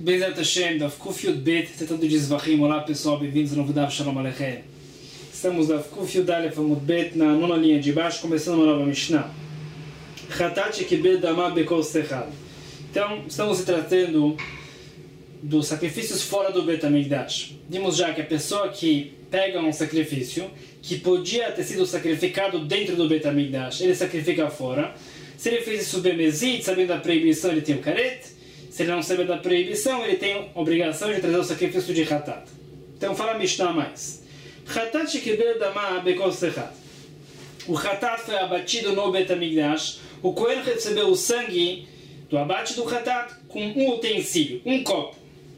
Bezat Hashem, Daf Kuf Yud Bet, tratando de Zvachim. Olá pessoal, bem-vindos ao novo Daf Shalom Aleichem. Estamos Daf Kuf Yud Alef Amud Bet, na nona linha de baixo, começando uma nova Mishnah. Chatat Shekibel Dama Bekol Sechad. Então, estamos se tratando dos sacrifícios fora do Bet HaMikdash. Vimos já que a pessoa que pega um sacrifício que podia ter sido sacrificado dentro do Bet HaMikdash, ele sacrifica fora. Se ele fez isso bemezit, sabendo da proibição, ele tem o karet. Se ele não sabe da proibição, ele tem a obrigação de trazer o sacrifício de Hatat. Então fala a Mishnah mais. Hatat shekibel dama bekol sechad. O Hatat foi abatido no Bet HaMikdash. O Kohen recebeu o sangue do abate do Hatat com um utensílio, um copo.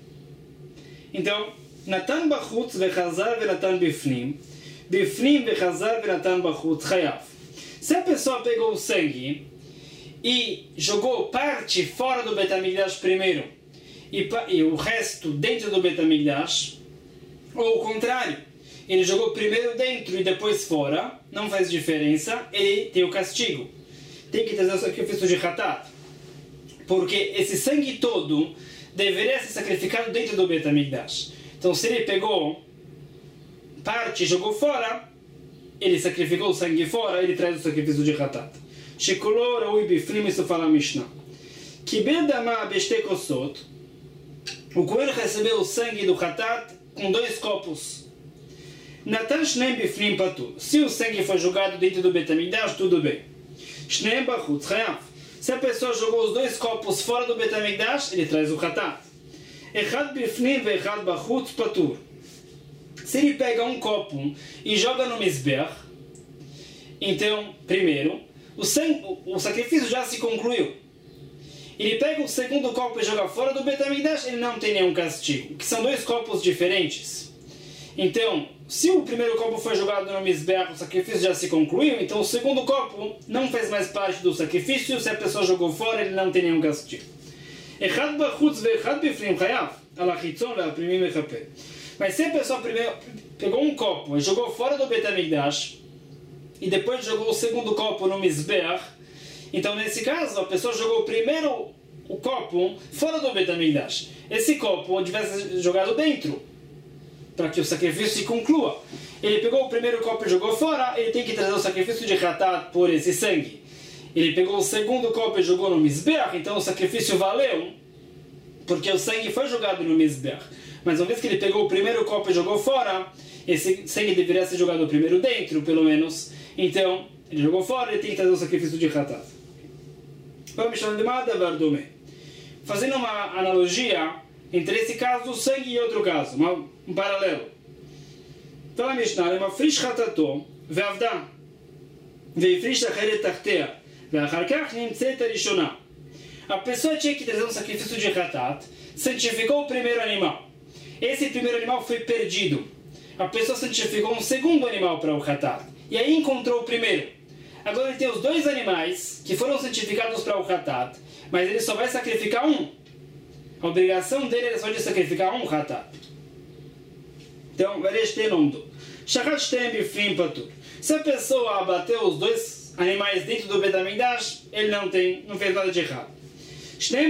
Então, Natan bachutz vechazar venatan bifnim. Bifnim vechazar venatan bachutz chayav. Se a pessoa pegou o sangue e jogou parte fora do Bet HaMikdash primeiro e o resto dentro do Bet HaMikdash, ou o contrário, ele jogou primeiro dentro e depois fora, não faz diferença, ele tem o castigo. Tem que trazer o sacrifício de Hatat, porque esse sangue todo deveria ser sacrificado dentro do Bet HaMikdash. Então se ele pegou parte e jogou fora, ele sacrificou o sangue fora, ele traz o sacrifício de Hatat. Shekolor raui bifnim, isso fala a Mishnah. Kibel dama beshte kosot. O Kohen recebeu o sangue do Hatat com 2 copos. Natan shneim bifnim patur. Se o sangue foi jogado dentro do Bet HaMikdash, tudo bem. Shneim bachutz chayav. Se a pessoa jogou os 2 copos fora do Bet HaMikdash, ele traz o Hatat. Echad bifnim ve echad bachutz patur. Se ele pega um copo e joga no Mizbeach, então, primeiro, o sacrifício já se concluiu. Ele pega o segundo copo e joga fora do Bet HaMikdash, ele não tem nenhum castigo, que são 2 copos diferentes. Então, se o primeiro copo foi jogado no Mizbeach, o sacrifício já se concluiu, então o segundo copo não fez mais parte do sacrifício, se a pessoa jogou fora, ele não tem nenhum castigo. Echad bachutz ve'echad bifnim chayav, ala chitzon ve'aprimim mechaper. Mas se a pessoa primeiro pegou um copo e jogou fora do Bet HaMikdash, e depois jogou o segundo copo no Mizbeach, então nesse caso a pessoa jogou primeiro o copo fora do Bet HaMikdash. Esse copo tivesse jogado dentro, para que o sacrifício se conclua. Ele pegou o primeiro copo e jogou fora, ele tem que trazer o sacrifício de Hatat por esse sangue. Ele pegou o segundo copo e jogou no Mizbeach, então o sacrifício valeu, porque o sangue foi jogado no Mizbeach. Mas uma vez que ele pegou o primeiro copo e jogou fora, esse sangue deveria ser jogado primeiro dentro, pelo menos. Então, ele jogou fora, ele tem que trazer o sacrifício de Hatat. Vamos chamar de Madavar Dome. Fazendo uma analogia entre esse caso do sangue e outro caso, um paralelo. Fala a Mishnah, uma frish Hatato, ve'avda, ve'ifrish acheret tachtea, ve'achar kach nimtzet arishona. A pessoa tinha que trazer um sacrifício de Hatat, santificou o primeiro animal. Esse primeiro animal foi perdido. A pessoa santificou um segundo animal para o Hatat. E aí encontrou o primeiro. Agora ele tem os 2 animais que foram santificados para o Hatat, mas ele só vai sacrificar um. A obrigação dele é só de sacrificar um Hatat. Então, se a pessoa abateu os 2 animais dentro do Bet HaMikdash, ele não fez nada de errado. Se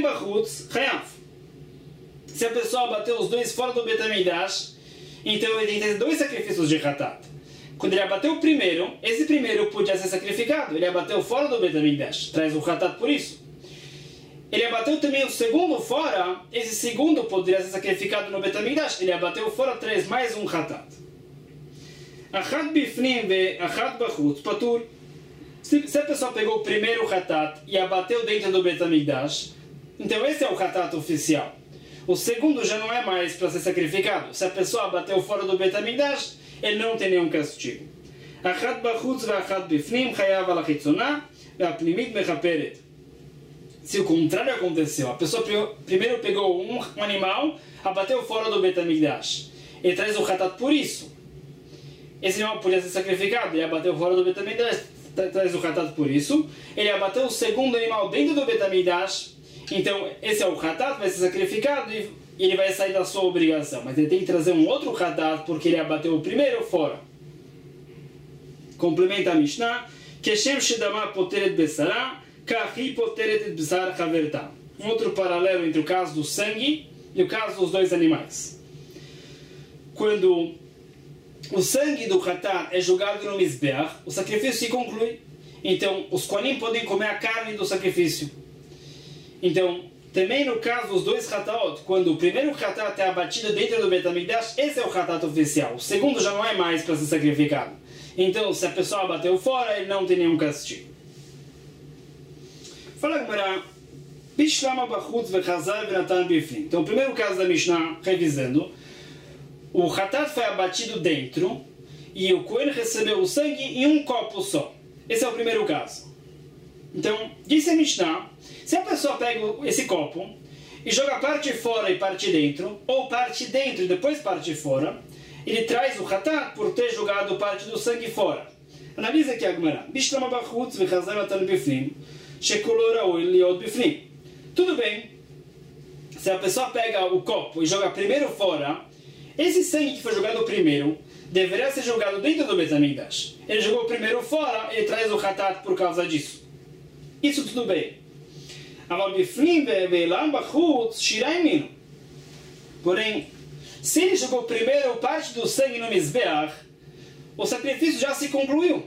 a pessoa abateu os 2 fora do Bet HaMikdash, então ele tem que ter 2 sacrifícios de Hatat. Quando ele abateu o primeiro, esse primeiro podia ser sacrificado. Ele abateu fora do Bet HaMikdash, traz o Hatat por isso. Ele abateu também o segundo fora, esse segundo poderia ser sacrificado no Bet HaMikdash. Ele abateu fora, traz mais um Hatat. Achad bifnim ve achad bachutz patur. Se a pessoa pegou o primeiro Hatat e abateu dentro do Bet HaMikdash, então esse é o Hatat oficial. O segundo já não é mais para ser sacrificado. Se a pessoa abateu fora do Bet HaMikdash, ele não tem nenhum castigo. Achad bachutz ve'achad bifnim chayav ala chitzona ve'apnimit mechaperet. Se o contrário aconteceu, a pessoa primeiro pegou um animal, abateu fora do Bet HaMikdash. Ele traz o Hatat por isso. Esse animal podia ser sacrificado, ele abateu fora do Bet HaMikdash, traz o Hatat por isso. Ele abateu o segundo animal dentro do Bet HaMikdash, então esse é o Hatat, vai ser sacrificado e ele vai sair da sua obrigação. Mas ele tem que trazer um outro Hatat porque ele abateu o primeiro fora. Complementa a Mishnah. Keshem shedama poteret besara, kachi poteret et besar chaverta. Um outro paralelo entre o caso do sangue e o caso dos dois animais. Quando o sangue do Hatat é jogado no Mizbeach, o sacrifício se conclui. Então, os Kohanim podem comer a carne do sacrifício. Então, também no caso dos dois Hataot, quando o primeiro Hatat é abatido dentro do Beit HaMikdash, esse é o Hatat oficial. O segundo já não é mais para ser sacrificado. Então, se a pessoa abateu fora, ele não tem nenhum castigo. Fala Gemara, Bishlama Bachutz vechazar venatan bifnim. Então, o primeiro caso da Mishnah, revisando, o Hatat foi abatido dentro e o Kohen recebeu o sangue em um copo só. Esse é o primeiro caso. Então, disse a Mishnah, se a pessoa pega esse copo e joga parte fora e parte dentro, ou parte dentro e depois parte fora, ele traz o Hatat por ter jogado parte do sangue fora. Analisa aqui a Gemara. Bishlama bachutz vechazar venatan bifnim, shekolor ha'oil liot bifnim. Tudo bem, se a pessoa pega o copo e joga primeiro fora, esse sangue que foi jogado primeiro deveria ser jogado dentro do Beit HaMikdash. Ele jogou primeiro fora, ele traz o Hatat por causa disso. Isso tudo bem. Porém, se ele jogou primeiro parte do sangue no Mizbeach, o sacrifício já se concluiu.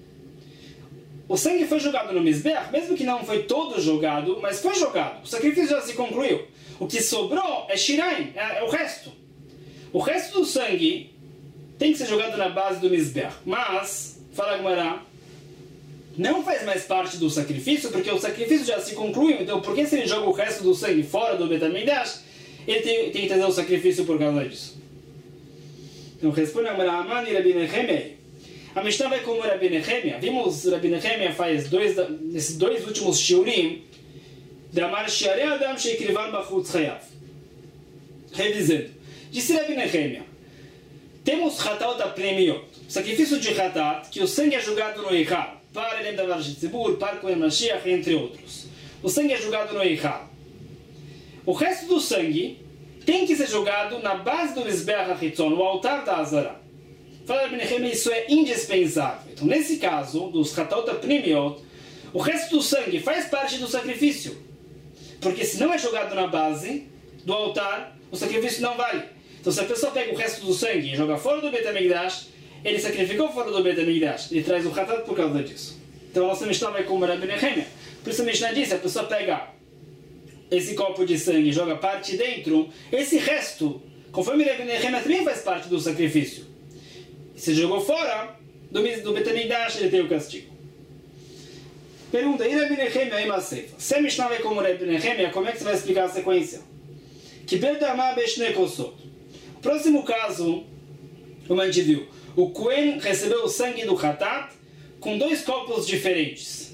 O sangue foi jogado no Mizbeach, mesmo que não foi todo jogado, mas foi jogado. O sacrifício já se concluiu. O que sobrou é Shiraim, é o resto. O resto do sangue tem que ser jogado na base do Mizbeach. Mas, fala a Gemara, não faz mais parte do sacrifício, porque o sacrifício já se concluiu. Então, por que se ele joga o resto do sangue fora do Beit HaMikdash, ele tem que trazer o sacrifício por causa disso? Então, responde a Gemara, Amani Rabi Nehemia. A Mishnah vai como Rabi Nehemia. Vimos Rabi Nehemia faz nesses dois últimos shiurim, Damar Shiarei Adam Sheikrivan Bachutz Chayav. Revisando. Disse Rabi Nehemia, temos Hatat Apremiot, sacrifício de Hatat, que o sangue é jogado no Eichal, para Elem Davar Shetzibur, para Kohen Mashiach, entre outros. O sangue é jogado no Eichal. O resto do sangue tem que ser jogado na base do Mizbeach HaChitzon, o altar da Azara. Fala Rabi Nehemia, isso é indispensável. Então, nesse caso, dos Hatat Apremiot, o resto do sangue faz parte do sacrifício. Porque se não é jogado na base do altar, o sacrifício não vale. Então, se a pessoa pega o resto do sangue e joga fora do Beit HaMikdash, ele sacrificou fora do Beit HaMikdash. Ele traz o Hatat por causa disso. Então, a nossa Mishnah vai como Rabi Nehemia. Por isso a Mishnah diz, a pessoa pega esse copo de sangue e joga parte dentro, esse resto, conforme Rabi Nehemia, também faz parte do sacrifício. Se jogou fora do Beit HaMikdash, ele tem o castigo. Pergunta, e Rabi Nehemia e Maseifa? Se a Mishnah vai como Rabi Nehemia, como é que você vai explicar a sequência? Que Bedamah Beshne Kosot. O próximo caso, como a gente viu, o Kohen recebeu o sangue do Hatat com dois copos diferentes.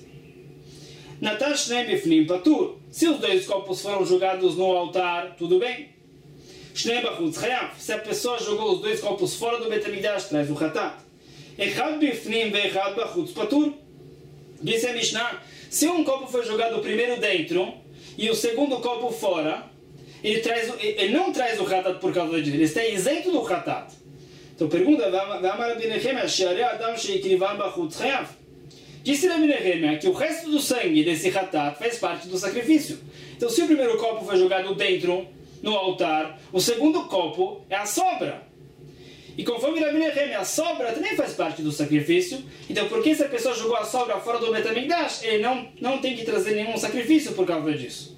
Natan Shnei Bifnim Patur. Se os dois copos foram jogados no altar, tudo bem. Shnei Bachutz Chayav. Se a pessoa jogou os dois copos fora do Beit HaMikdash, traz o Hatat. Echad Bifnim ve'echad Bachutz Patur. Disse a Mishnah, se um copo foi jogado primeiro dentro e o segundo copo fora, ele não traz o Hatat por causa disso, ele está isento do Hatat. Então pergunta, disse Rabi Nehemia que o resto do sangue desse Hatat faz parte do sacrifício. Então se o primeiro copo foi jogado dentro, no altar, o segundo copo é a sobra. E conforme Rabi Nehemia, a sobra também faz parte do sacrifício. Então por que se a pessoa jogou a sobra fora do Beit HaMikdash, ele não tem que trazer nenhum sacrifício por causa disso?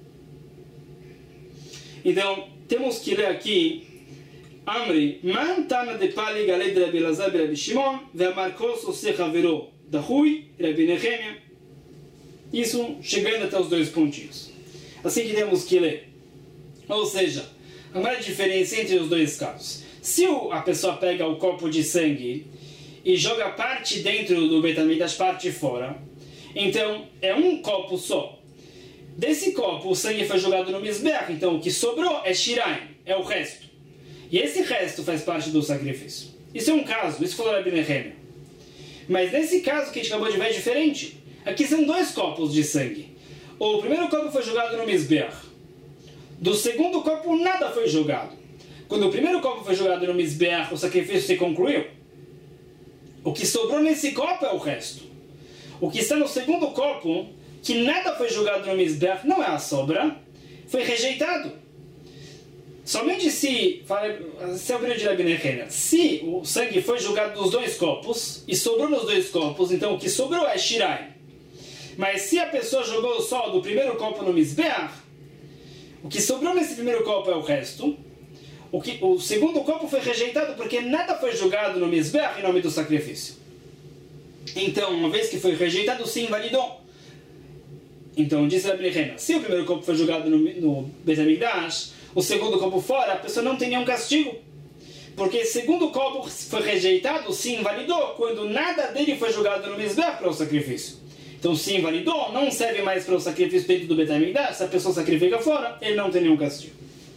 Então, temos que ler aqui Amri, Man Tana de Pali Galei de Rabi Elazar e Rabi Shimon, Ve'amar Kol Soseh Havero Dahui, Rabi Nehemia. Isso chegando até os dois pontinhos. Assim que temos que ler. Ou seja, a maior diferença entre os dois casos. Se a pessoa pega o copo de sangue e joga parte dentro do Beit HaMikdash, parte fora, então é um copo só. Desse copo, o sangue foi jogado no Mizbeach, então o que sobrou é Shiraim, é o resto. E esse resto faz parte do sacrifício. Isso é um caso, isso falou Rabi Nehemia. Mas nesse caso que a gente acabou de ver é diferente. Aqui são dois copos de sangue. O primeiro copo foi jogado no Mizbeach. Do segundo copo, nada foi jogado. Quando o primeiro copo foi jogado no Mizbeach, o sacrifício se concluiu. O que sobrou nesse copo é o resto. O que está no segundo copo, que nada foi jogado no Mizbeach, não é a sobra, foi rejeitado. Somente se é o período de Rabi Nehemiah, se o sangue foi jogado dos dois copos e sobrou nos dois copos, então o que sobrou é Shirai. Mas se a pessoa jogou só do primeiro copo no Mizbeach, o que sobrou nesse primeiro copo é o resto. O segundo copo foi rejeitado porque nada foi jogado no Mizbeach em nome do sacrifício. Então, uma vez que foi rejeitado, se invalidou. Então, diz Rabi Nehemiah, se o primeiro copo foi jogado no Beit HaMikdash, o segundo copo fora, a pessoa não tem nenhum castigo. Porque o segundo copo foi rejeitado, se invalidou, quando nada dele foi jogado no Mizbeach para o sacrifício. Então, se invalidou, não serve mais para o sacrifício dentro do Beit HaMikdash. Se a pessoa sacrifica fora, ele não tem nenhum castigo.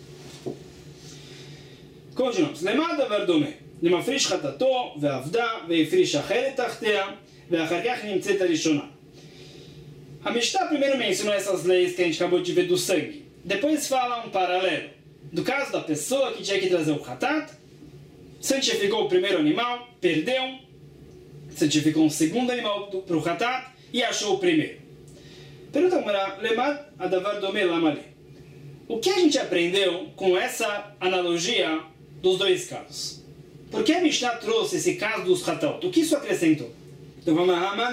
Continuamos. Lemada verdome. למפריש חטאתו ועבדה והפריש אחרת תחתיה ואחר כך נמצאת הראשונה. A Mishnah primeiro mencionou essas leis que a gente acabou de ver do sangue. Depois fala um paralelo. Do caso da pessoa que tinha que trazer o Hatat, santificou o primeiro animal, perdeu, santificou um segundo animal para o Hatat e achou o primeiro. Pergunta para Lemad Adavar Dome Lamale. O que a gente aprendeu com essa analogia dos dois casos? Por que a Mishnah trouxe esse caso dos Hatat? O que isso acrescentou? Então vamos lá.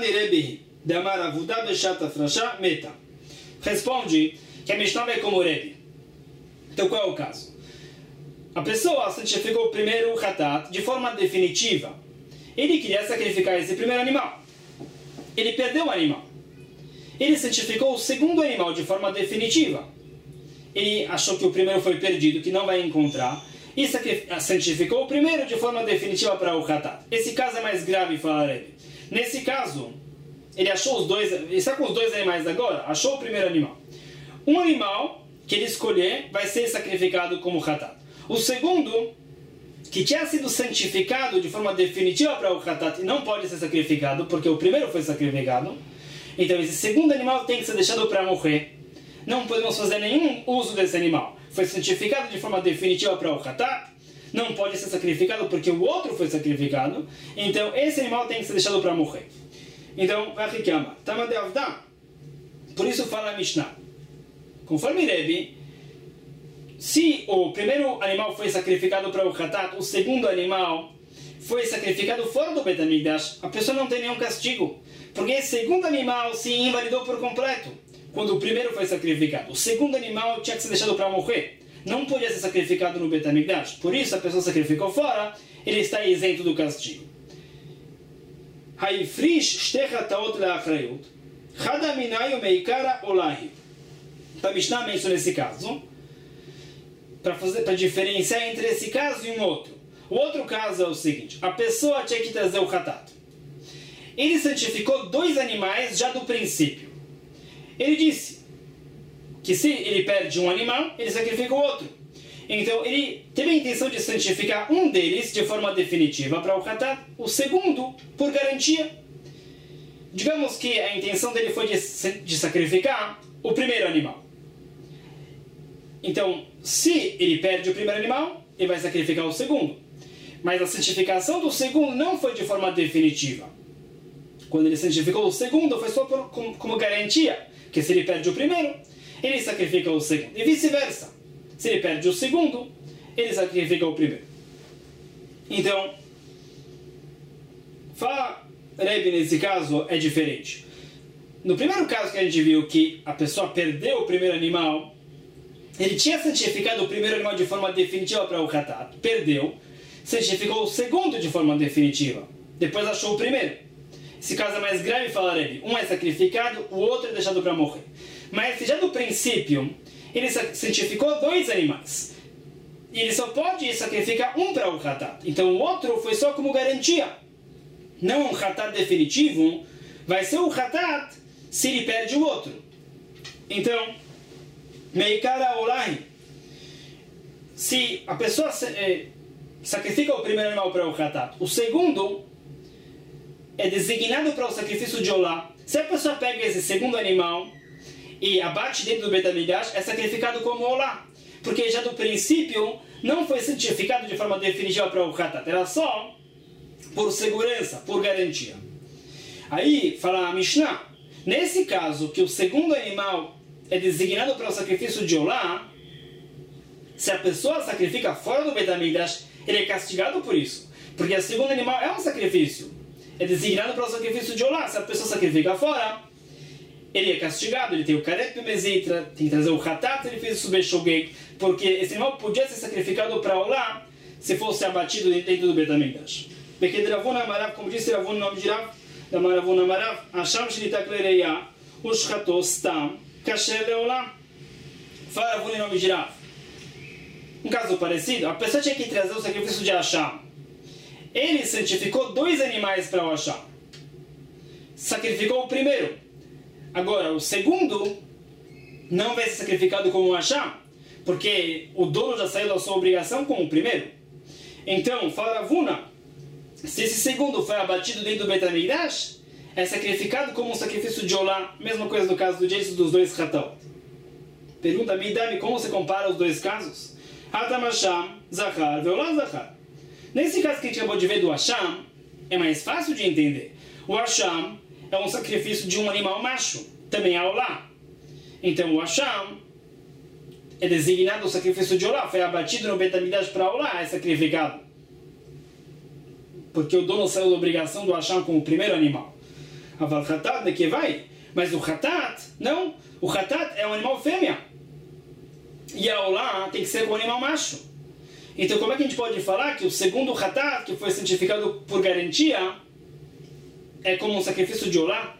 Responde que a Mishnah é como o Rebbe. Então qual é o caso? A pessoa santificou o primeiro Hatat de forma definitiva. Ele queria sacrificar esse primeiro animal. Ele perdeu o animal. Ele santificou o segundo animal de forma definitiva. Ele achou que o primeiro foi perdido, que não vai encontrar. E santificou o primeiro de forma definitiva para o Hatat. Esse caso é mais grave, fala Rebbe. Nesse caso, ele achou os dois, ele está com os dois animais agora, achou o primeiro animal. Um animal que ele escolher vai ser sacrificado como Hatat. O segundo, que tinha sido santificado de forma definitiva para o Hatat e não pode ser sacrificado, porque o primeiro foi sacrificado, então esse segundo animal tem que ser deixado para morrer. Não podemos fazer nenhum uso desse animal. Foi santificado de forma definitiva para o Hatat, não pode ser sacrificado porque o outro foi sacrificado, então esse animal tem que ser deixado para morrer. Então, vai reclamar. Tama de Avda. Por isso fala a Mishnah. Conforme Rebbe, se o primeiro animal foi sacrificado para o Hatat, o segundo animal foi sacrificado fora do Beit HaMikdash, a pessoa não tem nenhum castigo. Porque esse segundo animal se invalidou por completo quando o primeiro foi sacrificado. O segundo animal tinha que ser deixado para morrer. Não podia ser sacrificado no Beit HaMikdash. Por isso, a pessoa sacrificou fora, ele está isento do castigo. Haifrish shte chataot le'achrayut. Chada minai umeikara olahi. Então, a Mishnah menciona esse caso para diferenciar entre esse caso e um outro. O outro caso é o seguinte: a pessoa tinha que trazer o Hatat. Ele santificou dois animais já do princípio. Ele disse que se ele perde um animal, ele sacrifica o outro. Então, ele teve a intenção de santificar um deles de forma definitiva para o Hatat, o segundo por garantia. Digamos que a intenção dele foi de sacrificar o primeiro animal. Então, se ele perde o primeiro animal, ele vai sacrificar o segundo. Mas a santificação do segundo não foi de forma definitiva. Quando ele santificou o segundo, foi só como garantia, que se ele perde o primeiro, ele sacrifica o segundo. E vice-versa. Se ele perde o segundo, ele sacrifica o primeiro. Então, fala Rebbe nesse caso é diferente. No primeiro caso que a gente viu que a pessoa perdeu o primeiro animal, ele tinha santificado o primeiro animal de forma definitiva para o Hatat, perdeu, santificou o segundo de forma definitiva, depois achou o primeiro. Esse caso é mais grave, fala Rebbe. Um é sacrificado, o outro é deixado para morrer. Mas se já do princípio ele santificou dois animais, e ele só pode sacrificar um para o Hatat, então o outro foi só como garantia. Não um Hatat definitivo, vai ser o Hatat se ele perde o outro. Então, Meikara Olahi, se a pessoa sacrifica o primeiro animal para o Hatat, o segundo é designado para o sacrifício de Olá. Se a pessoa pega esse segundo animal e abate dentro do Beit HaMikdash, é sacrificado como Olá. Porque já do princípio não foi santificado de forma definitiva para o Hatat. Era só por segurança, por garantia. Aí, fala a Mishnah, nesse caso que o segundo animal é designado para o sacrifício de Olá, se a pessoa sacrifica fora do Beit HaMikdash, ele é castigado por isso. Porque o segundo animal é um sacrifício. É designado para o sacrifício de Olá. Se a pessoa sacrifica fora, ele é castigado. Ele tem o Karet Bemezitra, tem que trazer o Hatat, ele fez o Subeshogeg. Porque esse animal podia ser sacrificado para Olá se fosse abatido dentro do Beit HaMikdash. Porque de Ravuna Amarav, como disse Ravuna, no nome de Rav, da Maravuna Amarav, Hasham Shlitak Lereia, Ushchato Stam, Kasher Leolá. Fala Ravuna em nome de Rav. Um caso parecido, a pessoa tinha que trazer o sacrifício de Hasham. Ele santificou 2 animais para o Hasham. Sacrificou o primeiro. Agora, o segundo não vai ser sacrificado como o Hasham, porque o dono já saiu da sua obrigação como o primeiro. Então, fala Ravuna, se esse segundo foi abatido dentro do Beit HaMikdash, é sacrificado como um sacrifício de Olá. Mesma coisa no caso do Jason dos 2 Hatal. Pergunta Midami, como você compara os 2 casos? Hatam Hasham, Zachar, Veolá Zachar. Nesse caso que a gente acabou de ver do Hasham, é mais fácil de entender. O Hasham é um sacrifício de um animal macho, também há Olá. Então o Hasham é designado o sacrifício de Olá, foi abatido no Beit HaMikdash para Olá, é sacrificado. Porque o dono saiu da obrigação do Hasham como o primeiro animal. Aval Hatat, de que vai? Mas o Hatat, não. O Hatat é um animal fêmea. E a Olá tem que ser com o animal macho. Então como é que a gente pode falar que o segundo Hatat, que foi santificado por garantia, é como um sacrifício de Olá?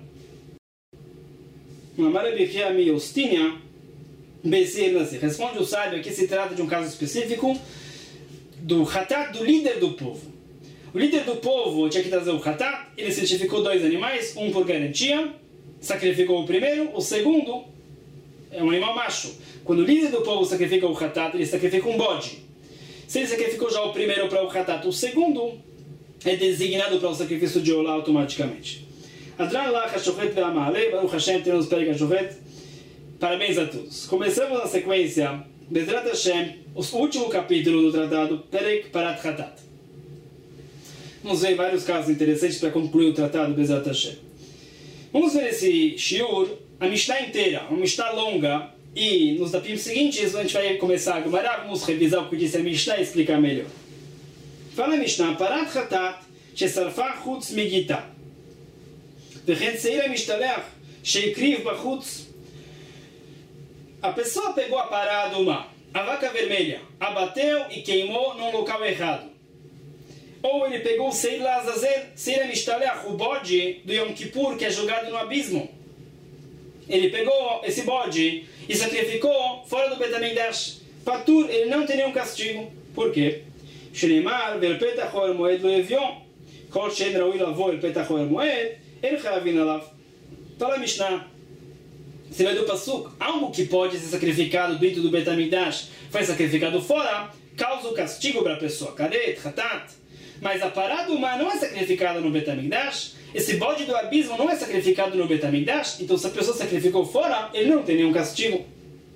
Responde o sábio, aqui se trata de um caso específico do Hatat do líder do povo. O líder do povo tinha que trazer o Hatat, ele santificou 2 animais, um por garantia, sacrificou o primeiro, o segundo é um animal macho. Quando o líder do povo sacrifica o Hatat, ele sacrifica um bode. Se ele sacrificou já o primeiro para o Hatat, o segundo é designado para o sacrifício de Olá automaticamente. Adran lá, Hashofet ve'amale, Baruch Hashem, temos Perek Hashofet. Parabéns a todos. Começamos a sequência, Bezrat Hashem, o último capítulo do tratado, Perek Parat Hatat. Vamos ver vários casos interessantes para concluir o tratado Bezrat Hashem. Vamos ver esse shiur, a Mishnah inteira, uma Mishnah longa, e nos dapim seguintes a gente vai começar a Gemara, vamos revisar o que disse a Mishnah e explicar melhor. Fala a Mishnah, Parat Hatat, Shesarfa Chutz Migita. Vechen Seira Mishtalech, Sheikriv Bachutz. A pessoa pegou a parada uma, a vaca vermelha, abateu e queimou num local errado. Ou ele pegou o Seira Azazel, Seira Mishtalech, o bode do Yom Kippur que é jogado no abismo. Ele pegou esse bode e sacrificou fora do Beit HaMikdash. Patur, ele não tem nenhum castigo. Por quê? Shneimar, vel petach oel moed lo evion. Kol shen raui lavo el petach oel moed, ele chavin alav. Fala Mishnah. Você vai do Pasuk. Algo que pode ser sacrificado dentro do Beit HaMikdash foi sacrificado fora, causa o castigo para a pessoa. Karet, Hatat. Mas a parada humana não é sacrificada no Beit HaMikdash. Esse bode do abismo não é sacrificado no Beit HaMikdash. Então se a pessoa sacrificou fora, ele não tem nenhum castigo.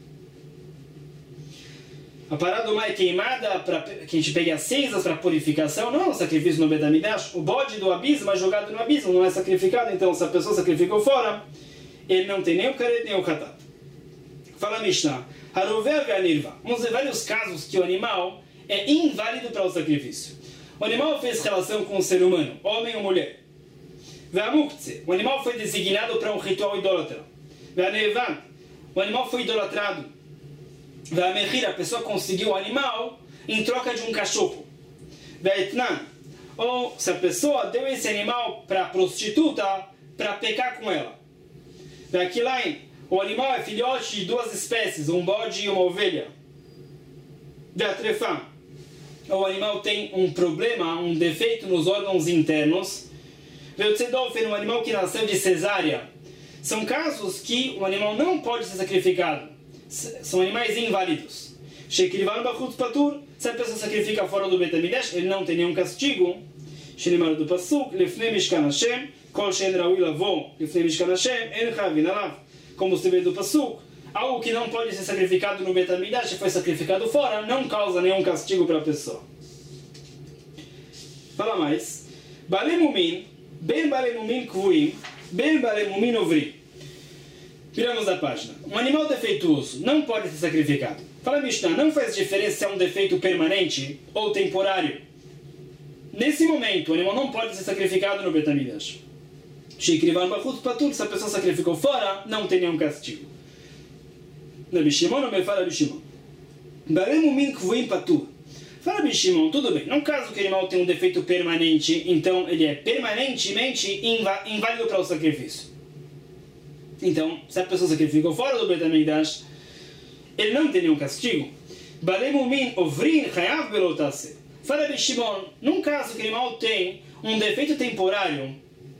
A parada humana é queimada para que a gente pegue as cinzas para purificação. Não é um sacrifício no Beit HaMikdash. O bode do abismo é jogado no abismo, não é sacrificado. Então se a pessoa sacrificou fora, ele não tem nem o karet nem o katat. Fala Mishnah. Harover ve'anirva. Vamos ver vários casos que o animal é inválido para o sacrifício. O animal fez relação com o ser humano, homem ou mulher. Ve'amuktze. O animal foi designado para um ritual idólatra. Ve'anevan. O animal foi idolatrado. Ve'amechir. A pessoa conseguiu o animal em troca de um cachorro. Ve'etnan. Ou se a pessoa deu esse animal para a prostituta para pecar com ela. Ve'akilain. O animal é filhote de 2 espécies, um bode e uma ovelha. Ve'atrefan. O animal tem um problema, um defeito nos órgãos internos. Ve'otzedofen, um animal que nasceu de cesárea. São casos que o animal não pode ser sacrificado. São animais inválidos. Shekrivan bachutz patur. Se a pessoa sacrifica fora do Beit HaMikdash, ele não tem nenhum castigo. Shenimar do Pasuk, lefnei mishkan Hashem, kol shen raui lavo, lefnei mishkan Hashem, en chavin alav. Como se vê do Pasuk, algo que não pode ser sacrificado no Beit HaMikdash foi sacrificado fora, não causa nenhum castigo para a pessoa. Fala mais. Balemumin, ben balemumin kvuim, ben balemumin ovri. Viramos a página. Um animal defeituoso não pode ser sacrificado. Fala Mishnah, não faz diferença se é um defeito permanente ou temporário. Nesse momento, o animal não pode ser sacrificado no Bet HaMikdash. Sheikrivan Bachutz Patur, se a pessoa sacrificou fora, não tem nenhum castigo. Rabi Shimon ou fala Rabi Shimon? Baremu min kvuim patur. Fala Rabi Shimon, tudo bem. No caso que o animal tem um defeito permanente, então ele é permanentemente inválido para o sacrifício. Então, se a pessoa sacrificou fora do Bet HaMikdash, ele não tem nenhum castigo. Baremu min ovrin chayav belotase. Fala Rabi Shimon, num caso que o animal tem um defeito temporário,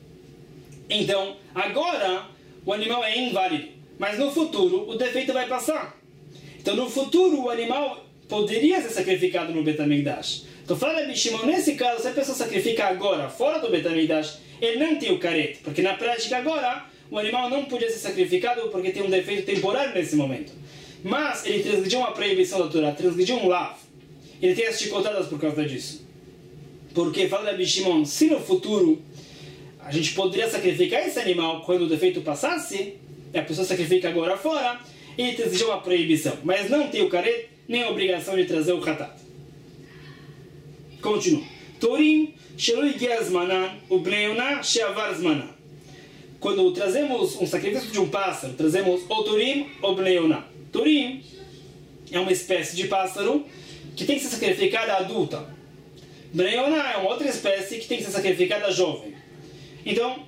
então agora o animal é inválido, mas no futuro o defeito vai passar. Então no futuro o animal poderia ser sacrificado no Bet HaMikdash. Então fala Rabi Shimon, nesse caso, se a pessoa sacrifica agora fora do Bet HaMikdash, ele não tem o caret, porque na prática agora o animal não podia ser sacrificado porque tem um defeito temporário nesse momento. Mas ele transgrediu uma proibição da Torá, transgrediu um lav. Ele tem as chicotadas por causa disso. Porque, fala Rabi Shimon, se no futuro a gente poderia sacrificar esse animal quando o defeito passasse, e a pessoa sacrifica agora fora, ele transgrediu uma proibição. Mas não tem o caret, nem a obrigação de trazer o hatat. Continua. Torim, shelo igia zmanan, ubnei yonah, she'avar zmanan. Quando trazemos um sacrifício de um pássaro, trazemos ou torim ou bnei yonah. Torim é uma espécie de pássaro que tem que ser sacrificada adulta. Bnei yonah é uma outra espécie que tem que ser sacrificada jovem. Então,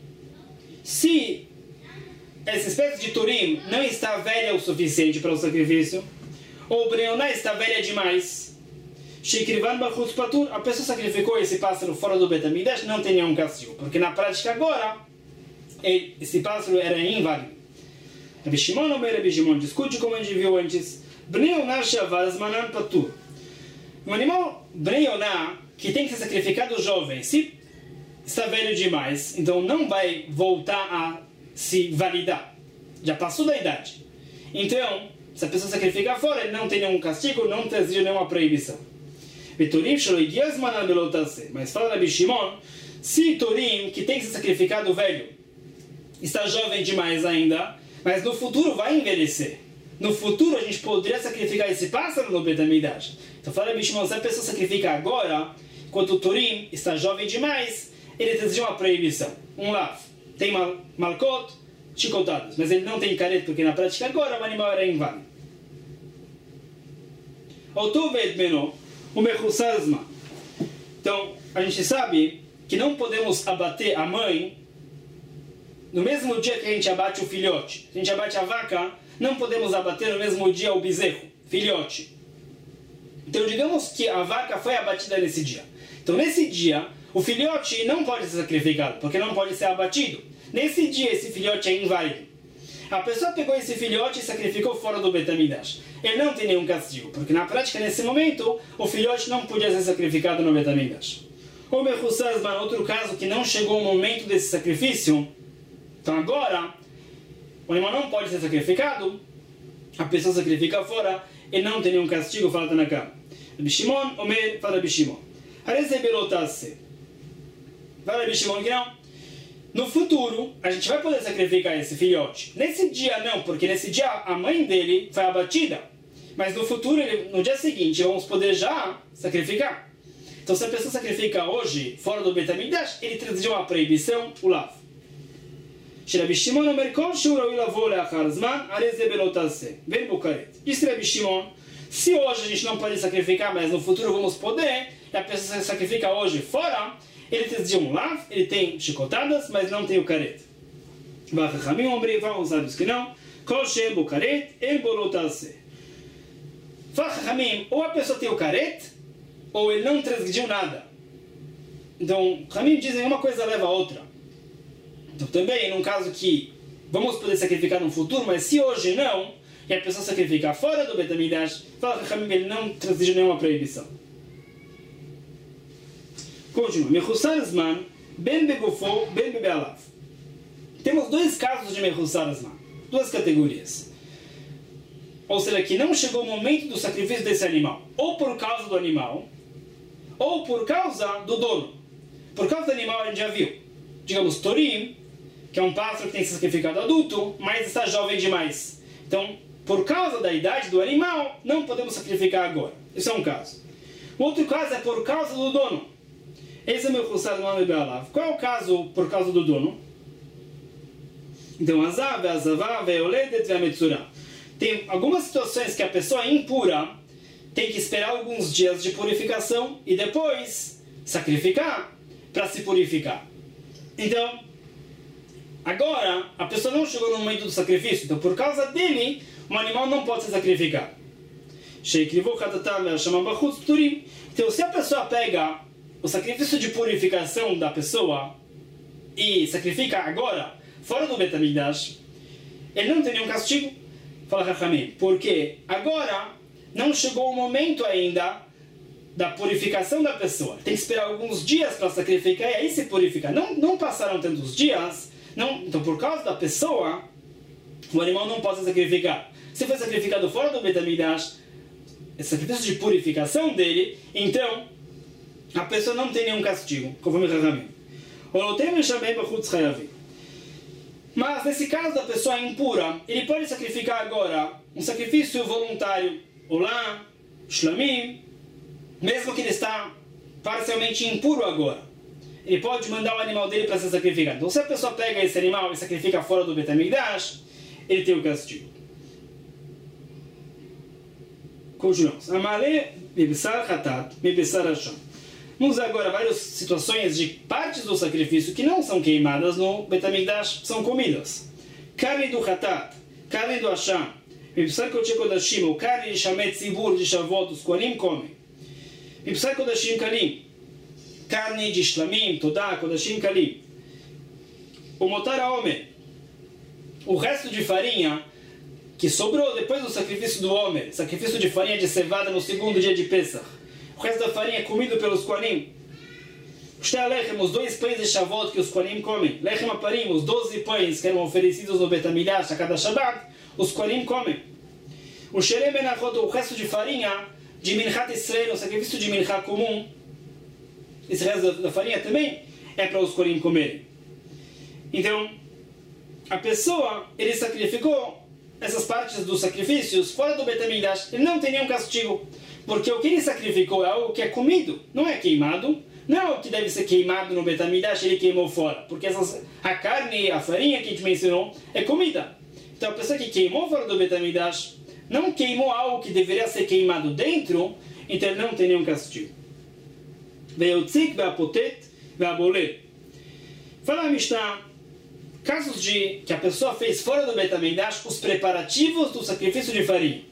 se essa espécie de Turim não está velha o suficiente para o sacrifício, ou Bnei yonah está velha demais, Sheikrivan Bachutz Patur, a pessoa sacrificou esse pássaro fora do Bet HaMikdash, não tem nenhum castigo, porque na prática agora, esse pássaro era inválido. Rabi Shimon ou Rabi Shimon discute como a gente viu antes. Bnei yonah she'avar zmanan patur. Um animal Bnei yonah que tem que ser sacrificado jovem, se está velho demais, então não vai voltar a se validar. Já passou da idade. Então, se a pessoa sacrificar fora, ele não tem nenhum castigo, não tem nenhuma proibição. Mas fala Rabi Shimon, se Torim, que tem que ser sacrificado velho, está jovem demais ainda, mas no futuro vai envelhecer. No futuro a gente poderia sacrificar esse pássaro no Bet HaMikdash. Então fala Rabi Shimon, se a pessoa sacrifica agora, enquanto o Torim está jovem demais, ele tem uma proibição. Um lav. Tem malkot, chicotadas. Mas ele não tem caret, porque na prática agora o animal era inválido. Então, a gente sabe que não podemos abater a mãe no mesmo dia que a gente abate o filhote. Se a gente abate a vaca, não podemos abater no mesmo dia o bezerro, filhote. Então, digamos que a vaca foi abatida nesse dia. Então, nesse dia, o filhote não pode ser sacrificado, porque não pode ser abatido. Nesse dia, esse filhote é inválido. A pessoa pegou esse filhote e sacrificou fora do Bet HaMikdash. Ele não tem nenhum castigo, porque na prática, nesse momento, o filhote não podia ser sacrificado no Bet HaMikdash. Ou Mechussazman, outro caso que não chegou o momento desse sacrifício. Então agora, o animal não pode ser sacrificado, a pessoa sacrifica fora, ele não tem nenhum castigo, fala Tanakama. Rabi Shimon, Omer, fala Rabi Shimon. Hareze belotase. Fala Rabi Shimon que não. No futuro, a gente vai poder sacrificar esse filhote. Nesse dia não, porque nesse dia a mãe dele foi abatida. Mas no futuro, no dia seguinte, vamos poder já sacrificar. Então se a pessoa sacrifica hoje, fora do Bet HaMikdash, ele transgrediu uma proibição, o lav. Rabi Shimon Omer kol shuroi lavo leachar zman, hareze belotase. Vem Bucaret. Disse Rabi Shimon, se hoje a gente não pode sacrificar, mas no futuro vamos poder, e a pessoa sacrifica hoje fora, ele tem um lav, ele tem chicotadas, mas não tem o caret. Vachachamim omri, vamos sábios que não. Kol shem bo caret, el bolotase. Vachachamim, ou a pessoa tem o caret, ou ele não transgrediu nada. Então, Chamim dizem uma coisa leva a outra. Então também, num caso que vamos poder sacrificar no futuro, mas se hoje não, e a pessoa sacrificar fora do Bet HaMikdash, Vachachamim, ele não transgrediu nenhuma proibição. Continua. Mechussar zman, ben begufo, ben bebealav. Temos dois casos de Mechussar zman. Duas categorias. Ou seja, que não chegou o momento do sacrifício desse animal. Ou por causa do animal, ou por causa do dono. Por causa do animal a gente já viu. Digamos, Torim, que é um pássaro que tem que ser sacrificado adulto, mas está jovem demais. Então, por causa da idade do animal, não podemos sacrificar agora. Isso é um caso. O outro caso é por causa do dono. Esse é o meu conselho. Qual é o caso por causa do dono? Então, tem algumas situações que a pessoa é impura, tem que esperar alguns dias de purificação e depois sacrificar para se purificar. Então, agora, a pessoa não chegou no momento do sacrifício, então por causa dele, um animal não pode ser sacrificado. Então, se a pessoa pega o sacrifício de purificação da pessoa e sacrifica agora, fora do Bet HaMikdash, ele não tem nenhum castigo. Fala Chachamim, porque agora não chegou o momento ainda da purificação da pessoa. Tem que esperar alguns dias para sacrificar e aí se purificar. Não passaram tantos dias, então por causa da pessoa, o animal não pode ser sacrificado. Se foi sacrificado fora do Bet HaMikdash, esse sacrifício de purificação dele, então a pessoa não tem nenhum castigo, conforme Chachamim. Mas nesse caso da pessoa impura, ele pode sacrificar agora um sacrifício voluntário, olá, shlamim, mesmo que ele está parcialmente impuro agora. Ele pode mandar o animal dele para ser sacrificado. Então se a pessoa pega esse animal e sacrifica fora do Bet HaMikdash, ele tem o castigo. Continuamos. Amale mebessar hatat, mebessar hasham. Vamos ver agora várias situações de partes do sacrifício que não são queimadas no Bet HaMikdash, são comidas. Carne do hatat, carne do hasham, mebessar kodesh kodashim, ou carne de shamet zibur, de shavot, os kohanim comem. Mebessar kodashim kalim, carne de shlamim, todá, kodashim kalim. O motar haomer, o resto de farinha que sobrou depois do sacrifício do Homer, sacrifício de farinha de cevada no segundo dia de Pesach. O resto da farinha é comido pelos Kohanim. Os 2 pães de Shavuot que os Kohanim comem. Lechem aparim, os 12 pães que eram oferecidos no Bet HaMikdash a cada Shabbat, os Kohanim comem. O Sherem Benachot, o resto de farinha de Minchat Israel, o sacrifício de Minchá comum, esse resto da farinha também é para os Kohanim comerem. Então, a pessoa, ele sacrificou essas partes dos sacrifícios fora do Bet HaMikdash, ele não tem nenhum castigo, porque o que ele sacrificou é algo que é comido, não é queimado, não é algo que deve ser queimado no Bet HaMikdash, ele queimou fora, porque a carne, a farinha que a gente mencionou, é comida. Então a pessoa que queimou fora do Bet HaMikdash, não queimou algo que deveria ser queimado dentro, então ele não tem nenhum castigo. Ve'yotzik ve'apotet ve'aboler. Fala a Mishnah, casos de que a pessoa fez fora do Bet HaMikdash os preparativos do sacrifício de farinha.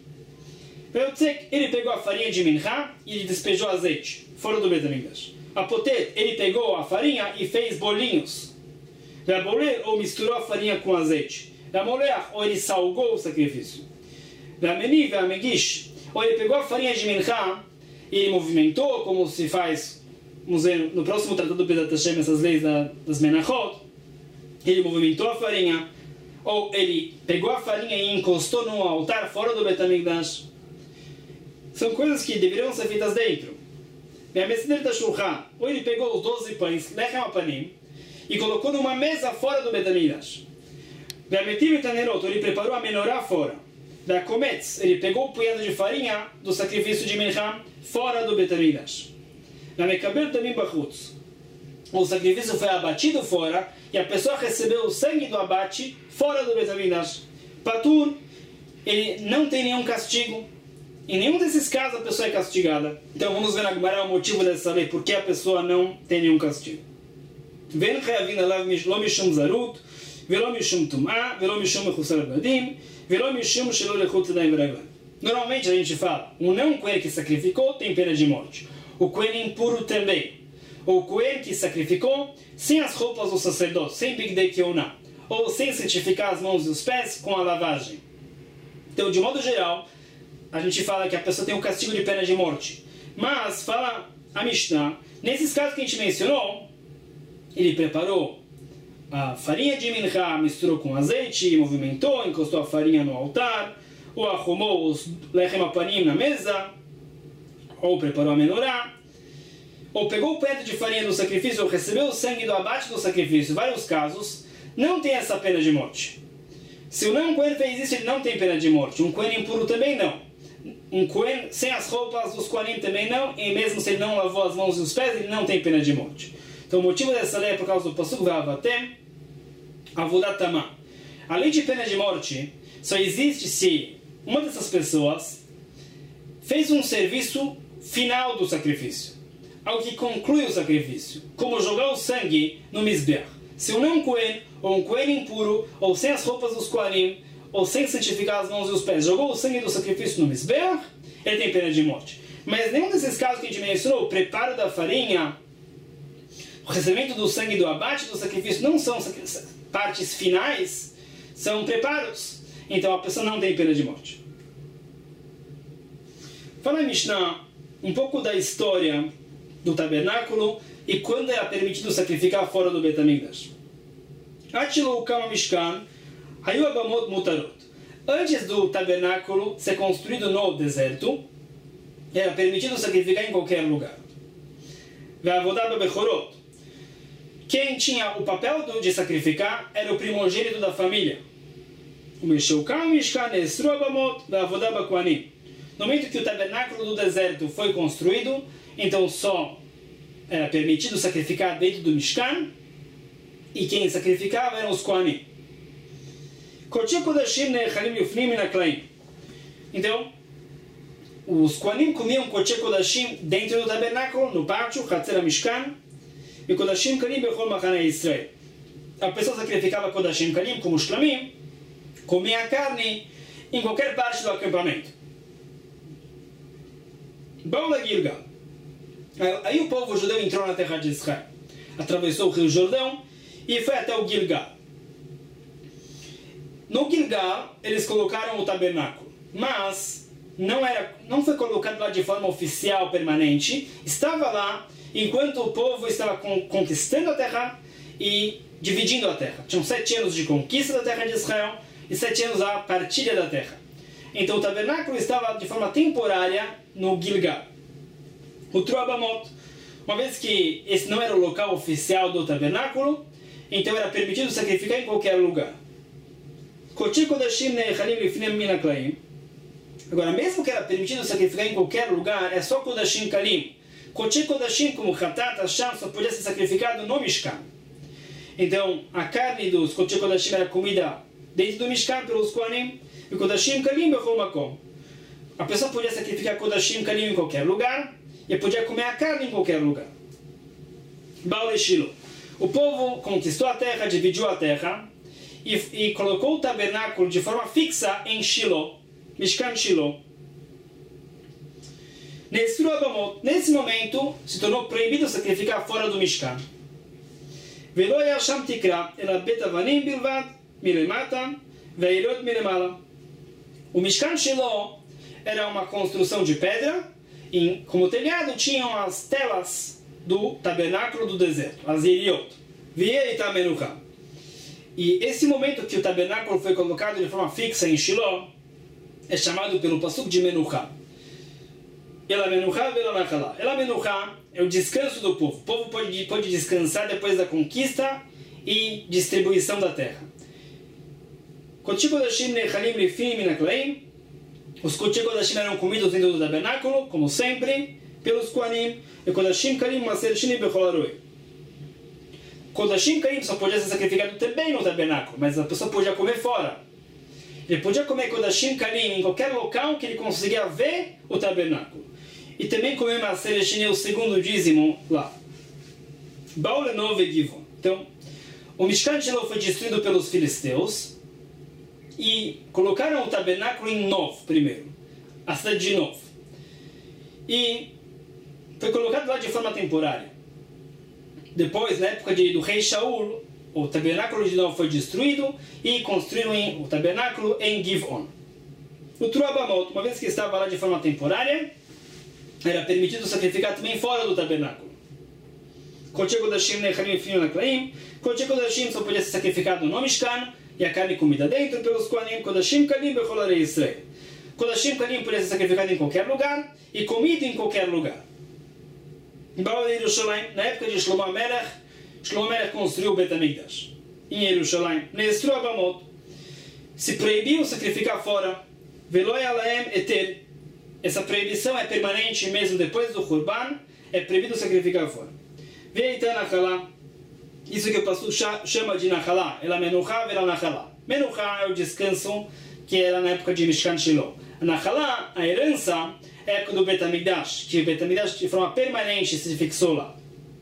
Ele pegou a farinha de Minchá e despejou azeite fora do Bet HaMikdash. A potet, ele pegou a farinha e fez bolinhos. Ve'aboler, ou misturou a farinha com azeite. Ve'amoleach, ou ele salgou o sacrifício. Ve'ameni, ve'amegish, ou ele pegou a farinha de Minchá e ele movimentou, como se faz, vamos ver no próximo tratado do Pedat Hashem, essas leis das Menachot. Ele movimentou a farinha, ou ele pegou a farinha e encostou no altar fora do Bet HaMikdash. São coisas que deveriam ser feitas dentro. Ou ele pegou os 12 pães, lechem apanim, e colocou numa mesa fora do Bet HaMikdash. Ele preparou a menorá fora. Ele pegou o punhado de farinha do sacrifício de Minchá fora do Bet HaMikdash. O sacrifício foi abatido fora e a pessoa recebeu o sangue do abate fora do Bet HaMikdash. Patur, ele não tem nenhum castigo. Em nenhum desses casos a pessoa é castigada. Então vamos ver na Gemara o motivo dessa lei, por que a pessoa não tem nenhum castigo. Ven chayavin alav lo mishum zarut, velo mishum tum'ah, velo mishum mechusar b'adim, velo mishum shelo lechut yadayim v'raglayim. Normalmente a gente fala, o não coelho que sacrificou tem pena de morte. O coelho impuro também. O coelho que sacrificou sem as roupas do sacerdote, sem bigdei keuná, ou sem santificar as mãos e os pés com a lavagem. Então, de modo geral, a gente fala que a pessoa tem um castigo de pena de morte. Mas, fala a Mishnah, nesses casos que a gente mencionou, ele preparou a farinha de Minchá, misturou com azeite, movimentou, encostou a farinha no altar, ou arrumou os lechem apanim na mesa, ou preparou a menorá, ou pegou o punhado de farinha do sacrifício, ou recebeu o sangue do abate do sacrifício. Vários casos, não tem essa pena de morte. Se o não Cohen fez isso, ele não tem pena de morte. Um Cohen impuro também não. Um Cohen sem as roupas dos Kohanim também não, e mesmo se ele não lavou as mãos e os pés, ele não tem pena de morte. Então o motivo dessa lei é por causa do Pasuk Va'avatem Avodat Tamah. A lei de pena de morte só existe se uma dessas pessoas fez um serviço final do sacrifício, algo que conclui o sacrifício, como jogar o sangue no Mizbeach. Se um não Cohen, ou um Cohen impuro, ou sem as roupas dos Kohanim, ou sem santificar as mãos e os pés, jogou o sangue do sacrifício no Mizbeach, ele tem pena de morte. Mas nenhum desses casos que a gente mencionou, o preparo da farinha, o recebimento do sangue do abate do sacrifício, não são partes finais, são preparos. Então a pessoa não tem pena de morte. Fala em Mishnah um pouco da história do tabernáculo e quando era permitido sacrificar fora do Bet HaMikdash. Atilo Kama Mishkan Hayu Abamot Mutarot. Antes do tabernáculo ser construído no deserto, era permitido sacrificar em qualquer lugar. Ve'avodah bechorot. Quem tinha o papel de sacrificar era o primogênito da família. O Meshukam Mishkan Esru Abamot Ve'avodah Bakohanim. No momento que o tabernáculo do deserto foi construído, então só era permitido sacrificar dentro do Mishkan, e quem sacrificava eram os Kohanim. Então, os Kohanim comiam Kodesh Kodashim dentro do tabernáculo, no pátio, Hatzer Mishkan, e Kodashim Kalim Bechol Machane Israel. A pessoa sacrificava Kodashim Kalim, como Shlamim, comia a carne em qualquer parte do acampamento. Baula Gilgal. Aí o povo judeu entrou na terra de Israel, atravessou o rio Jordão e foi até o Gilgal. No Gilgal eles colocaram o tabernáculo, mas não foi colocado lá de forma oficial, permanente. Estava lá enquanto o povo estava conquistando a terra e dividindo a terra. Tinham 7 anos de conquista da terra de Israel e 7 anos a partilha da terra. Então o tabernáculo estava de forma temporária no Gilgal. O Truabamot, uma vez que esse não era o local oficial do tabernáculo, então era permitido sacrificar em qualquer lugar. Agora, mesmo que era permitido sacrificar em qualquer lugar, é só Kodashim Kalim. Kodashim, como Hatat, Hasham, só podia ser sacrificado no Mishkan. Então, a carne dos Kodashim era comida dentro do Mishkan pelos Kohanim, e Kodashim Kalim Bechol Makom. A pessoa podia sacrificar Kodashim Kalim em qualquer lugar, e podia comer a carne em qualquer lugar. Baal Shilo. O povo conquistou a terra, dividiu a terra, e colocou o tabernáculo de forma fixa em Shilo, Mishkan Shilo. Nesse momento, se tornou proibido sacrificar fora do Mishkan. Velo Yasham Tikra, ela Bet Avanim Bilvad, Milemata, Veirot Milemala. O Mishkan Shilo era uma construção de pedra, e como telhado tinham as telas do tabernáculo do deserto, as Iriot, Vieita Menucha. E esse momento que o tabernáculo foi colocado de forma fixa em Shiloh é chamado pelo Pasuk de Menucha. Ela Menucha vela Nachalá. Ela Menucha é o descanso do povo. O povo pode descansar depois da conquista e distribuição da terra. Os Kodesh Kodashim eram comidos dentro do tabernáculo, como sempre, pelos Kohanim. E Kodashim Kalim Maser Shini Bechol Aroi. Kodashim Kalim só podia ser sacrificado também no tabernáculo, mas a pessoa podia comer fora. Ele podia comer Kodashim Kalim em qualquer local que ele conseguia ver o tabernáculo. E também comer Maser Shini, o segundo dízimo, lá. Baal Lenov e Givon. Então, o Mishkan Shiloh foi destruído pelos filisteus e colocaram o tabernáculo em Nov primeiro, a cidade de Nov. E foi colocado lá de forma temporária. Depois, na época do rei Shaul, o tabernáculo de Nov foi destruído e construíram o tabernáculo em Givon. O Truabamot, uma vez que estava lá de forma temporária, era permitido sacrificar também fora do tabernáculo. Kodesh Kodashim Nechalim Fino Naklaim. Kodesh Kodashim só podia ser sacrificado no Mishkan e a carne comida dentro pelos Kohanim. Kodashim Kalim Bechol Arei Israel. Kodashim Kalim podia ser sacrificado em qualquer lugar e comido em qualquer lugar. Baal Yerushalayim, na época de Shlomo Melech construiu o Bet HaMikdash em Yerushalayim. Neestru Abamot. se proibiu sacrificar fora. Veloi alaem eter. Essa proibição é permanente mesmo depois do Qurban, é proibido sacrificar fora. Veita nachalá. Isso que o pastor chama de nachalá. Ela menuchá verá nachalá. Menuchá é o descanso que era na época de Mishkan Shiloh. A nachalá, a herança, é a época do Bet HaMikdash, que o Bet HaMikdash de forma permanente se fixou lá.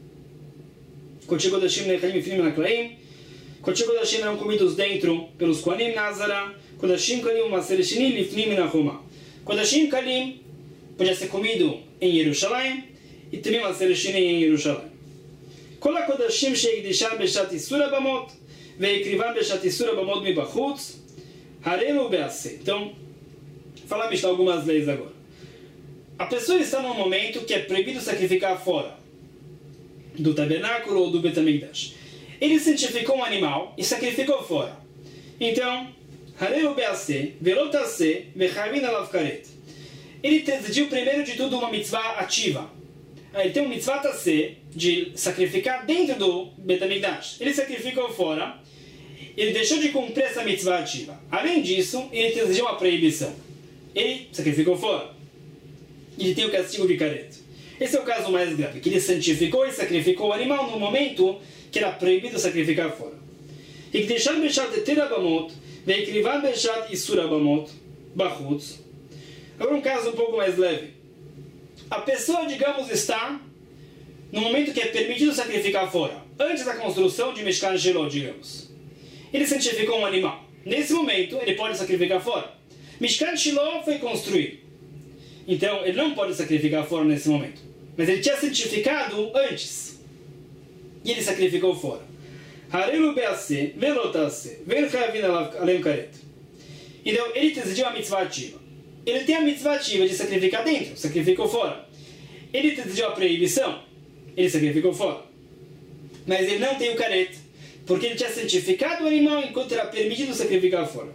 Kodesh Kodashim nechalim ifnim naklaim. Kodesh Kodashim eram comidos dentro pelos Kohanim Nazara. Kodashim kalim maser sheni lifnim minachoma. Kodashim kalim podia ser comido em Jerusalém e também maser sheni em Jerusalém. Kol HaKodashim sheikdisham beshat isur habamot veikrivam beshat isur habamot mibachutz harenu bease. Então, falamos algumas leis agora. A pessoa está num momento que é proibido sacrificar fora do tabernáculo ou do Bet HaMikdash. Ele santificou um animal e sacrificou fora. Então, Hareu bease, velotase, vechavin alav karet. Ele decidiu primeiro de tudo uma mitzvah ativa. Ele tem um mitzvah tase de sacrificar dentro do Bet HaMikdash. Ele sacrificou fora. Ele deixou de cumprir essa mitzvah ativa. Além disso, ele decidiu uma proibição. Ele sacrificou fora. Ele tem o castigo de karet. Esse é o caso mais grave, que ele santificou e sacrificou o animal no momento que era proibido sacrificar fora. E que deixar beshat eter habamot, veikrivan beshat isur habamot, bachutz. Agora um caso um pouco mais leve. A pessoa, digamos, está no momento que é permitido sacrificar fora, antes da construção de Mishkan Shiloh, digamos. Ele santificou um animal. Nesse momento, ele pode sacrificar fora. Mishkan Shiloh foi construído. Então, ele não pode sacrificar fora nesse momento. Mas ele tinha santificado antes. E ele sacrificou fora. Harelu bease, velotase, velchavin alem karet. Então, ele decidiu a mitzvah ativa. Ele tem a mitzvah ativa de sacrificar dentro, sacrificou fora. Ele decidiu a proibição, ele sacrificou fora. Mas ele não tem o karet, porque ele tinha santificado o animal enquanto era permitido sacrificar fora.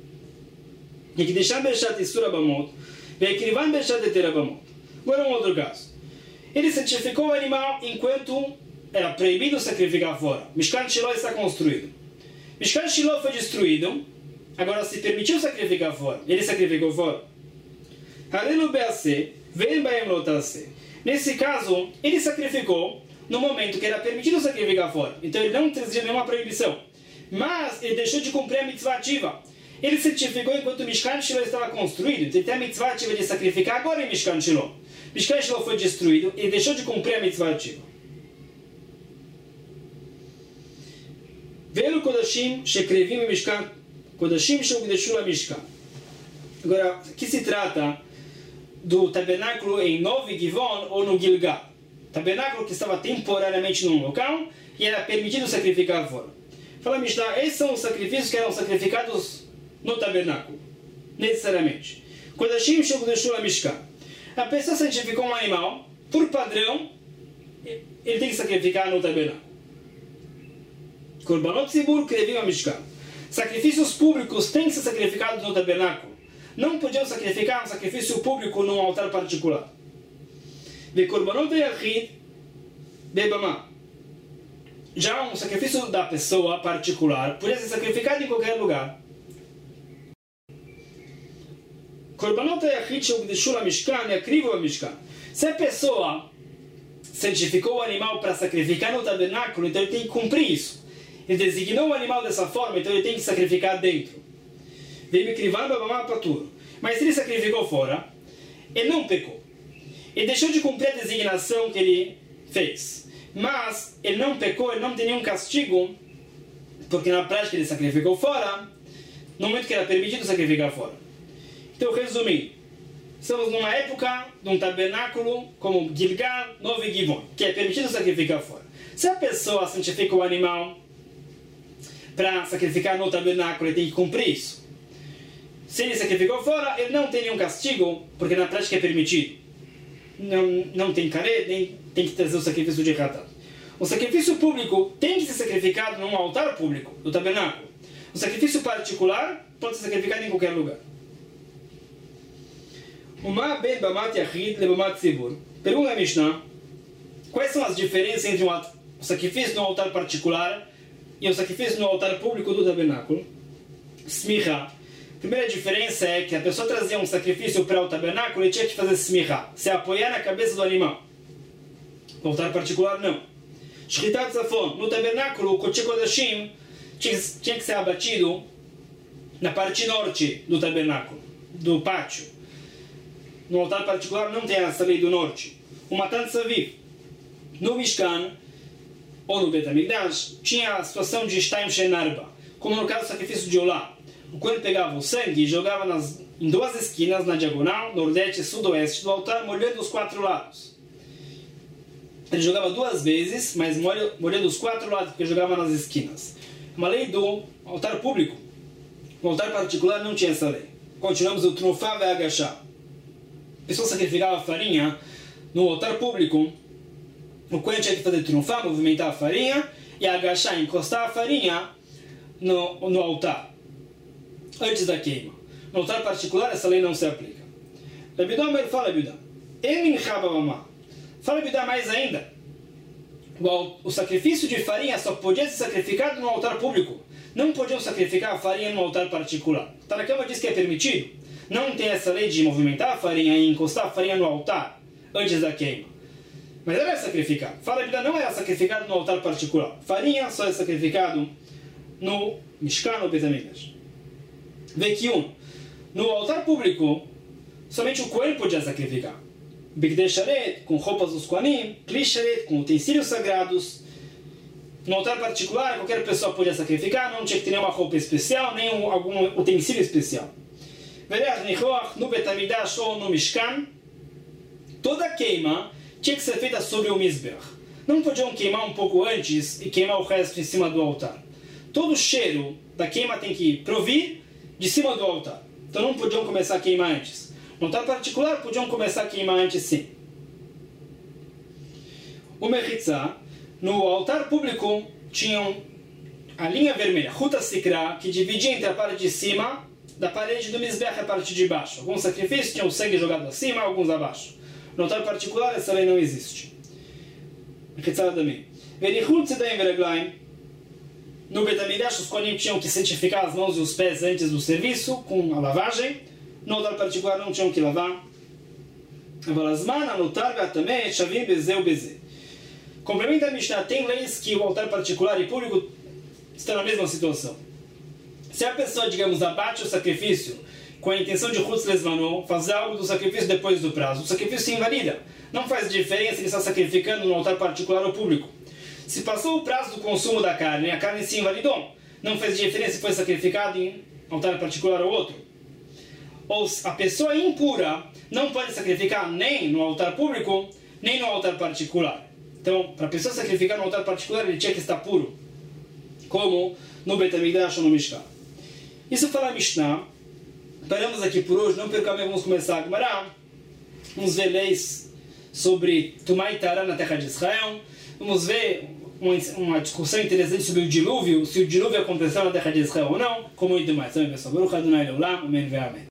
E que deixar beshat isur habamot, veikrivan beshat eter habamot. Agora um outro caso. Ele santificou o animal enquanto era proibido sacrificar fora. Mishkan Shiloh está construído. Mishkan Shiloh foi destruído. Agora se permitiu sacrificar fora. Ele sacrificou fora. Harenu bease, ven baem lotase. Nesse caso, ele sacrificou no momento que era permitido sacrificar fora. Então ele não trazia nenhuma proibição. Mas ele deixou de cumprir a mitzvah ativa. Ele santificou enquanto o Mishkan Shiloh estava construído. Então ele tem a mitzvah ativa de sacrificar agora em Mishkan Shiloh. Mishkan Shiloh foi destruído e deixou de cumprir a mitzvah ativa. Velo Kodashim shekrevim Mishkan Kodashim shugdeshu Mishkan. Agora, que se trata do tabernáculo em Nov Givon ou no Gilgal. Tabernáculo que estava temporariamente num local e era permitido sacrificar fora. Fala Mishnah, esses são os sacrifícios que eram sacrificados no tabernáculo. Necessariamente. Kodashim shugdeshu Mishkan. A pessoa santificou um animal, por padrão, ele tem que sacrificar no tabernáculo. Korbanot Tzibur krevim Mishkan. Sacrifícios públicos têm que ser sacrificados no tabernáculo. Não podiam sacrificar um sacrifício público num altar particular. Korbanot Yachid bebama. Já um sacrifício da pessoa particular podia ser sacrificado em qualquer lugar. Korbanot Yachid shugdeshu Mishkan yakrivu Mishkan. Se a pessoa santificou o animal para sacrificar no tabernáculo, então ele tem que cumprir isso. Ele designou o animal dessa forma, então ele tem que sacrificar dentro. Mas se ele sacrificou fora, ele não pecou. Ele deixou de cumprir a designação que ele fez. Mas ele não pecou, ele não tem nenhum castigo, porque na prática ele sacrificou fora, no momento que era permitido sacrificar fora. Então, resumindo, estamos numa época de um tabernáculo como Gilgal, Nov Givon, que é permitido sacrificar fora. Se a pessoa santifica o animal para sacrificar no tabernáculo, ele tem que cumprir isso. Se ele sacrificou fora, ele não tem nenhum castigo, porque na prática é permitido. Não tem caret, nem tem que trazer o sacrifício de Hatat. O sacrifício público tem que ser sacrificado num altar público, do tabernáculo. O sacrifício particular pode ser sacrificado em qualquer lugar. Uma ben bamat yachid le bamat tzibur. Pergunta a Mishnah, quais são as diferenças entre o sacrifício no altar particular e o sacrifício no altar público do tabernáculo? smicha. A primeira diferença é que a pessoa trazia um sacrifício para o tabernáculo e tinha que fazer smicha, se apoiar na cabeça do animal. No altar particular, não. Shchitat Zafon, no tabernáculo, o Kodesh Kodashim tinha que ser abatido na parte norte do tabernáculo, do pátio. No altar particular não tem essa lei do norte. O Matan Tzaviv, no Mishkan, ou no Bet HaMikdash, tinha a situação de Shtaim Shenarba, como no caso do sacrifício de Olá. O coelho pegava o sangue e jogava em duas esquinas, na diagonal, nordeste e sudoeste do altar, molhando os 4 lados. Ele jogava 2 vezes, mas molhando os 4 lados, porque jogava nas esquinas. Uma lei do altar público. No altar particular não tinha essa lei. Continuamos o trunfar e agachar. A pessoa sacrificava farinha no altar público. O coelho tinha que fazer trunfar, movimentar a farinha, e agachar, encostar a farinha no altar, antes da queima. No altar particular, essa lei não se aplica. Rabidá fala, Rabidá, fala, Rabidá, mais ainda. O sacrifício de farinha só podia ser sacrificado no altar público. Não podiam sacrificar a farinha no altar particular. Tanakama diz que é permitido. Não tem essa lei de movimentar a farinha e encostar a farinha no altar antes da queima. Mas era sacrificado. Fala, Rabidá, não era sacrificado no altar particular. Farinha só é sacrificado no Mishkan ou Bet HaMikdash. Vekiun. No altar público, somente o coelho podia sacrificar. Bigdei Sharet, com roupas dos Kohanim, Kli Sharet, com utensílios sagrados. No altar particular, qualquer pessoa podia sacrificar, não tinha que ter nenhuma roupa especial, nem algum utensílio especial. Verech Nichoach, no Bet HaMikdash ou no Mishkan, toda queima tinha que ser feita sobre o Mizbeach. Não podiam queimar um pouco antes e queimar o resto em cima do altar. Todo o cheiro da queima tem que provir de cima do altar. Então não podiam começar a queimar antes. No altar particular podiam começar a queimar antes sim. O Mechitzah, no altar público, tinham a linha vermelha, Ruta Sikra, que dividia entre a parte de cima da parede do Mizbeach e a parte de baixo. Alguns sacrifícios tinham o sangue jogado acima, alguns abaixo. No altar particular essa lei não existe. Mechitzah também. Verichut Tzedayim Vereglaim. No Bet HaMikdash, os Kohanim tinham que santificar as mãos e os pés antes do serviço, com a lavagem. No altar particular não tinham que lavar. Complementa a Mishnah, tem leis que o altar particular e público estão na mesma situação. Se a pessoa, digamos, abate o sacrifício com a intenção de Chutz Lezvano, fazer algo do sacrifício depois do prazo, o sacrifício se invalida. Não faz diferença ele está sacrificando no altar particular ou público. Se passou o prazo do consumo da carne, a carne se invalidou. Não faz diferença se foi sacrificado em altar particular ou outro. Ou a pessoa impura não pode sacrificar nem no altar público, nem no altar particular. Então, para a pessoa sacrificar no altar particular, ele tinha que estar puro. Como no Bet HaMikdash ou no Mishkan. Isso fala a Mishnah. Paramos aqui por hoje. Não percamos, vamos começar a Gemara. Vamos ver leis sobre Tumá e Tará na terra de Israel. Vamos ver uma discussão interessante sobre o dilúvio, se o dilúvio aconteceu na terra de Israel ou não, como muito mais. Amém, pessoal. Baruch Adonai Leolam. Amém.